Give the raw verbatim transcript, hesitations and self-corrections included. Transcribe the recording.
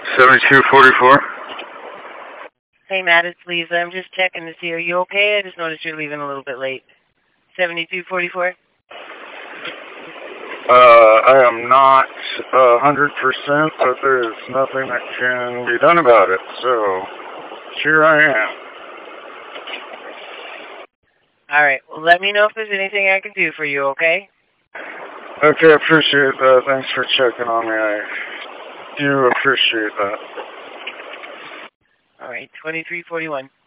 seventy-two forty-four. Hey, Matt, it's Lisa. I'm just checking to see, are you okay? I just noticed you're leaving a little bit late. seventy-two forty-four? Uh, I am not a hundred percent, but there's nothing that can be done about it, so here I am. All right, well, let me know if there's anything I can do for you, okay? Okay, I appreciate that. Thanks for checking on me. I do appreciate that. All right, twenty-three forty-one.